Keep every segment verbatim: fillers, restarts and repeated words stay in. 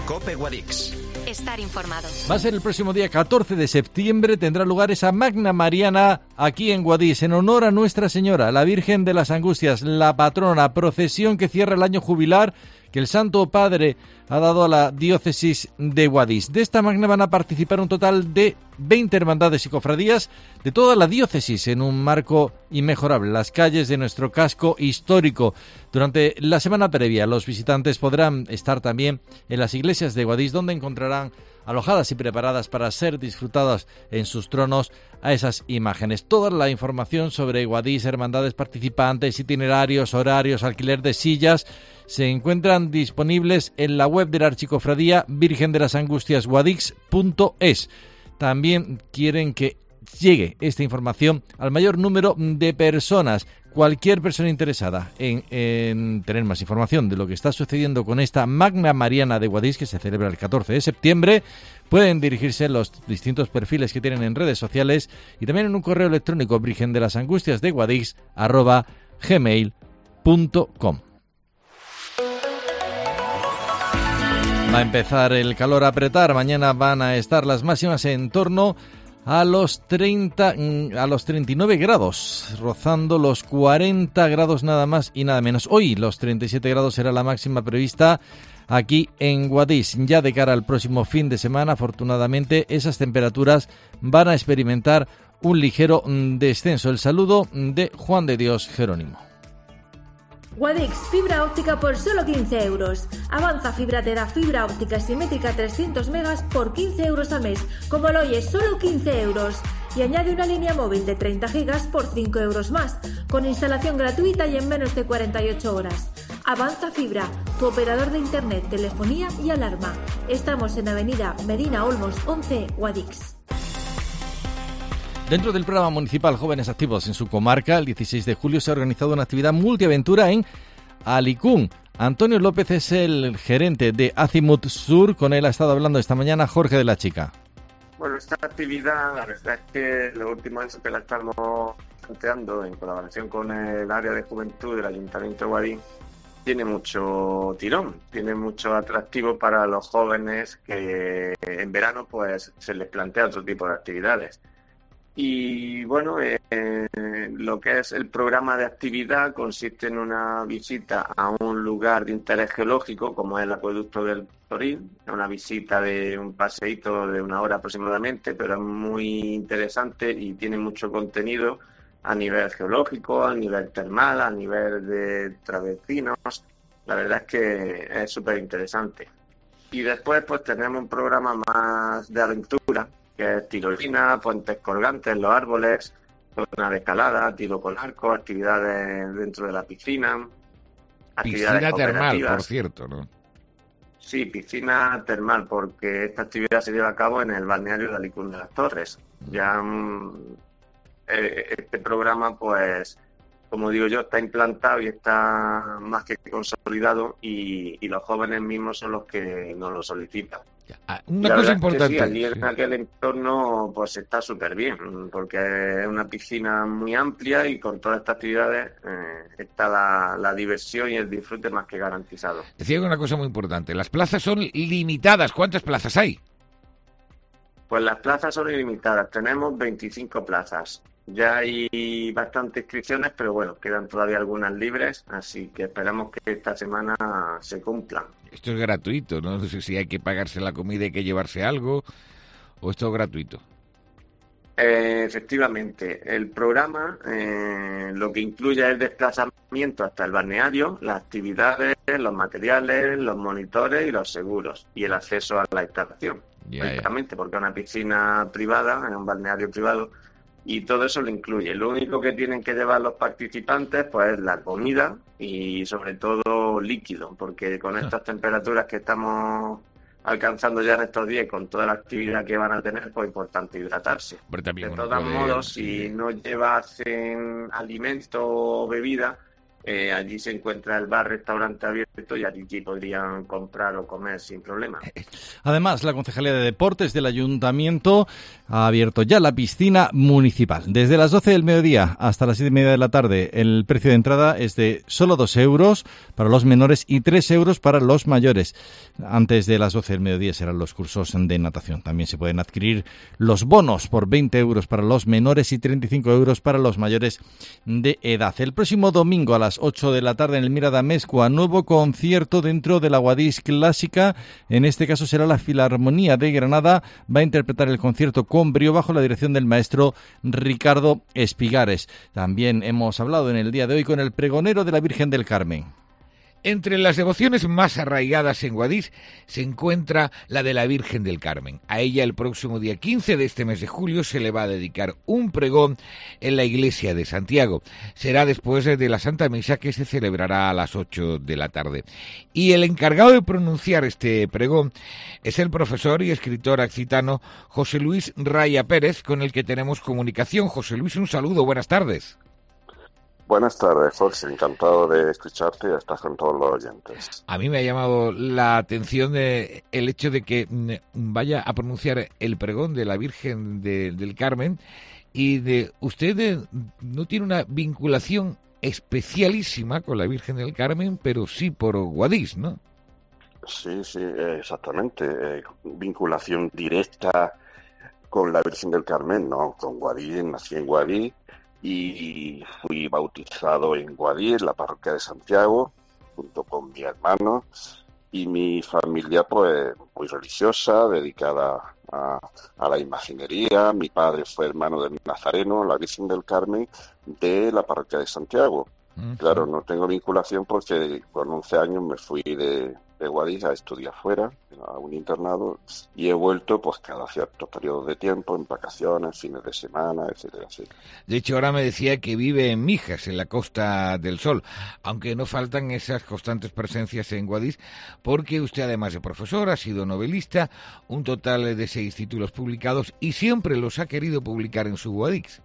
COPE Guadix. Estar informado. Va a ser el próximo día catorce de septiembre, tendrá lugar esa Magna Mariana aquí en Guadix, en honor a Nuestra Señora, la Virgen de las Angustias, la patrona, procesión que cierra el año jubilar que el Santo Padre ha dado a la diócesis de Guadix. De esta magna van a participar un total de veinte hermandades y cofradías de toda la diócesis en un marco inmejorable, las calles de nuestro casco histórico. Durante la semana previa, los visitantes podrán estar también en las iglesias de Guadix, donde encontrarán alojadas y preparadas para ser disfrutadas en sus tronos a esas imágenes. Toda la información sobre Guadix, hermandades participantes, itinerarios, horarios, alquiler de sillas, se encuentran disponibles en la web de la Archicofradía Virgen de las Angustias Guadix punto es. También quieren que llegue esta información al mayor número de personas. Cualquier persona interesada en, en tener más información de lo que está sucediendo con esta Magna Mariana de Guadix, que se celebra el catorce de septiembre, pueden dirigirse a los distintos perfiles que tienen en redes sociales y también en un correo electrónico virgen de las angustias de guadix arroba gmail punto com. Va a empezar el calor a apretar. Mañana van a estar las máximas en torno a los treinta, a los treinta y nueve grados, rozando los cuarenta grados nada más y nada menos. Hoy los treinta y siete grados será la máxima prevista aquí en Guadix. Ya de cara al próximo fin de semana, afortunadamente, esas temperaturas van a experimentar un ligero descenso. El saludo de Juan de Dios Jerónimo. Guadix, fibra óptica por solo quince euros. Avanza Fibra te da fibra óptica simétrica trescientos megas por quince euros al mes. Como lo oyes, solo quince euros. Y añade una línea móvil de treinta gigas por cinco euros más, con instalación gratuita y en menos de cuarenta y ocho horas. Avanza Fibra, tu operador de internet, telefonía y alarma. Estamos en Avenida Medina Olmos once, Guadix. Dentro del programa municipal Jóvenes Activos en su comarca, el dieciséis de julio se ha organizado una actividad multiaventura en Alicún. Antonio López es el gerente de Azimut Sur. Con él ha estado hablando esta mañana Jorge de la Chica. Bueno, esta actividad, la verdad es que lo último es que la estamos planteando en colaboración con el área de juventud del Ayuntamiento de Guadix, tiene mucho tirón, tiene mucho atractivo para los jóvenes que en verano pues se les plantea otro tipo de actividades. Y bueno, eh, lo que es el programa de actividad consiste en una visita a un lugar de interés geológico, como es el acueducto del Toril, una visita de un paseíto de una hora aproximadamente, pero es muy interesante y tiene mucho contenido a nivel geológico, a nivel termal, a nivel de travesinos. La verdad es que es súper interesante. Y después pues tenemos un programa más de aventura, que es tirolina, puentes colgantes en los árboles, zona de escalada, tiro con arco, actividades dentro de la piscina. Piscina termal, por cierto, ¿no? Sí, piscina termal, porque esta actividad se lleva a cabo en el balneario de Alicún de las Torres. Ya eh, este programa, pues, como digo yo, está implantado y está más que consolidado y, y los jóvenes mismos son los que nos lo solicitan. Ah, una cosa importante. Sí, allí en sí. aquel entorno pues está súper bien, porque es una piscina muy amplia y con todas estas actividades eh, está la, la diversión y el disfrute más que garantizado. Decía una cosa muy importante, las plazas son limitadas. ¿Cuántas plazas hay? Pues las plazas son ilimitadas, tenemos veinticinco plazas. Ya hay bastantes inscripciones, pero bueno, quedan todavía algunas libres, así que esperamos que esta semana se cumplan. Esto es gratuito, ¿no? No sé si hay que pagarse la comida y hay que llevarse algo, o esto es gratuito. Eh, efectivamente, el programa eh, lo que incluye es el desplazamiento hasta el balneario, las actividades, los materiales, los monitores y los seguros, y el acceso a la instalación. Ya, Exactamente, porque es una piscina privada, es un balneario privado, y todo eso lo incluye. Lo único que tienen que llevar los participantes pues es la comida y sobre todo líquido, porque con estas temperaturas que estamos alcanzando ya en estos días, con toda la actividad que van a tener, pues es importante hidratarse. Pero también de uno todos puede, modos, sí. si no llevas alimento o bebida, Eh, allí se encuentra el bar, restaurante abierto y allí podrían comprar o comer sin problema. Además, la Concejalía de Deportes del Ayuntamiento ha abierto ya la piscina municipal. Desde las doce del mediodía hasta las siete y media de la tarde, el precio de entrada es de solo dos euros para los menores y tres euros para los mayores. Antes de las doce del mediodía serán los cursos de natación. También se pueden adquirir los bonos por veinte euros para los menores y treinta y cinco euros para los mayores de edad. El próximo domingo a las ocho de la tarde en el Mira d'Amezcua, nuevo concierto dentro de la Guadix Clásica. En este caso será la Filarmonía de Granada. Va a interpretar el concierto con brío bajo la dirección del maestro Ricardo Espigares. También hemos hablado en el día de hoy con el pregonero de la Virgen del Carmen. Entre las devociones más arraigadas en Guadix se encuentra la de la Virgen del Carmen. A ella el próximo día quince de este mes de julio se le va a dedicar un pregón en la iglesia de Santiago. Será después de la Santa Misa, que se celebrará a las ocho de la tarde. Y el encargado de pronunciar este pregón es el profesor y escritor accitano José Luis Raya Pérez, con el que tenemos comunicación. José Luis, un saludo, buenas tardes. Buenas tardes, Jorge. Encantado de escucharte y estar con todos los oyentes. A mí me ha llamado la atención de el hecho de que vaya a pronunciar el pregón de la Virgen de, del Carmen, y de usted no tiene una vinculación especialísima con la Virgen del Carmen, pero sí por Guadix, ¿no? Sí, sí, exactamente. Eh, vinculación directa con la Virgen del Carmen, no, con Guadix. Nací en Guadix y fui bautizado en Guadix, en la parroquia de Santiago, junto con mi hermano y mi familia, pues muy religiosa, dedicada a, a la imaginería. Mi padre fue hermano del Nazareno, la Virgen del Carmen, de la parroquia de Santiago. Uh-huh. Claro, no tengo vinculación porque con once años me fui de, de Guadix a estudiar fuera, a un internado, y he vuelto pues cada cierto periodo de tiempo, en vacaciones, fines de semana, etcétera, etcétera. De hecho, ahora me decía que vive en Mijas, en la Costa del Sol, aunque no faltan esas constantes presencias en Guadix, porque usted, además de profesor, ha sido novelista, un total de seis títulos publicados, y siempre los ha querido publicar en su Guadix.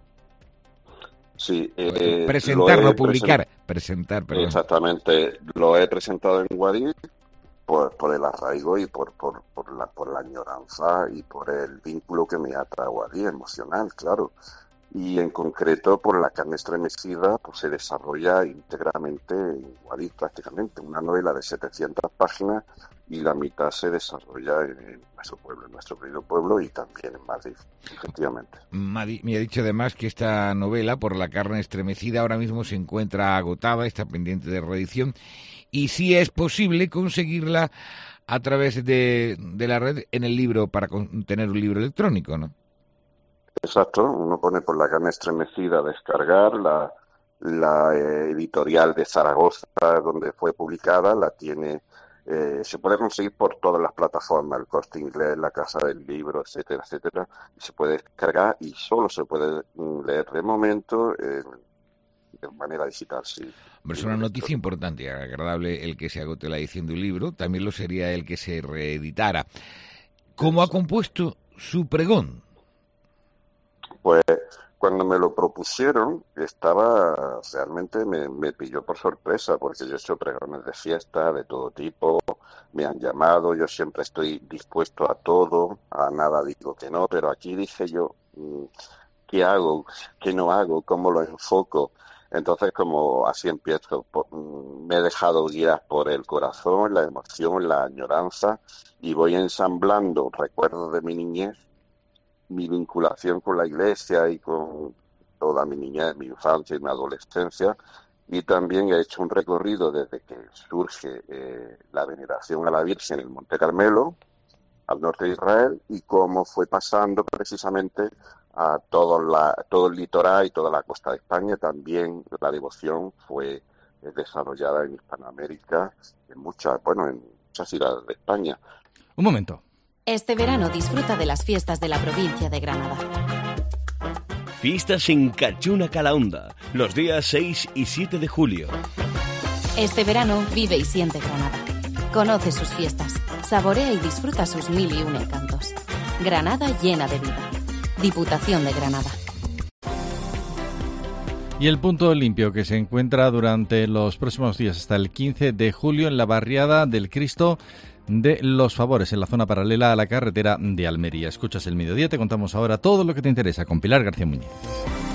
Sí, eh, presentar, no publicar, present... presentar, perdón. Exactamente, lo he presentado en Guadix por, por el arraigo y por, por, por, la, por la añoranza y por el vínculo que me ata a Guadix, emocional, claro. Y en concreto por La carne estremecida, pues se desarrolla íntegramente en Guadix prácticamente, una novela de setecientas páginas, y la mitad se desarrolla en nuestro pueblo, en nuestro querido pueblo, y también en Madrid, efectivamente. Me ha dicho además que esta novela, Por la carne estremecida, ahora mismo se encuentra agotada, está pendiente de reedición, y sí es posible conseguirla a través de, de la red en el libro, para tener un libro electrónico, ¿no? Exacto, uno pone Por la carne estremecida a descargar, la, la eh, editorial de Zaragoza, donde fue publicada, la tiene... Eh, se puede conseguir por todas las plataformas, el Corte Inglés, la Casa del Libro, etcétera, etcétera, y se puede descargar y solo se puede leer de momento eh, de manera digital, sí. Hombre, es una noticia importante y agradable el que se agote la edición de un libro, también lo sería el que se reeditara. ¿Cómo ha compuesto su pregón? Pues cuando me lo propusieron, estaba, realmente me, me pilló por sorpresa, porque yo he hecho pregones de fiesta de todo tipo, me han llamado, yo siempre estoy dispuesto a todo, a nada digo que no, pero aquí dije yo, ¿qué hago? ¿Qué no hago? ¿Cómo lo enfoco? Entonces, como así empiezo, por, me he dejado guiar por el corazón, la emoción, la añoranza, y voy ensamblando recuerdos de mi niñez, mi vinculación con la iglesia y con toda mi niñez, mi infancia y mi adolescencia, y también he hecho un recorrido desde que surge eh, la veneración a la Virgen en el Monte Carmelo, al norte de Israel, y cómo fue pasando precisamente a todo, la, todo el litoral y toda la costa de España. También la devoción fue eh, desarrollada en Hispanoamérica, en muchas, bueno, en muchas ciudades de España. Un momento. Este verano disfruta de las fiestas de la provincia de Granada. Fiestas en Cachuna Calahonda, los días seis y siete de julio. Este verano vive y siente Granada. Conoce sus fiestas, saborea y disfruta sus mil y un encantos. Granada llena de vida. Diputación de Granada. Y el punto limpio que se encuentra durante los próximos días hasta el quince de julio en la barriada del Cristo de los Favores, en la zona paralela a la carretera de Almería. Escuchas El Mediodía, te contamos ahora todo lo que te interesa con Pilar García Muñiz.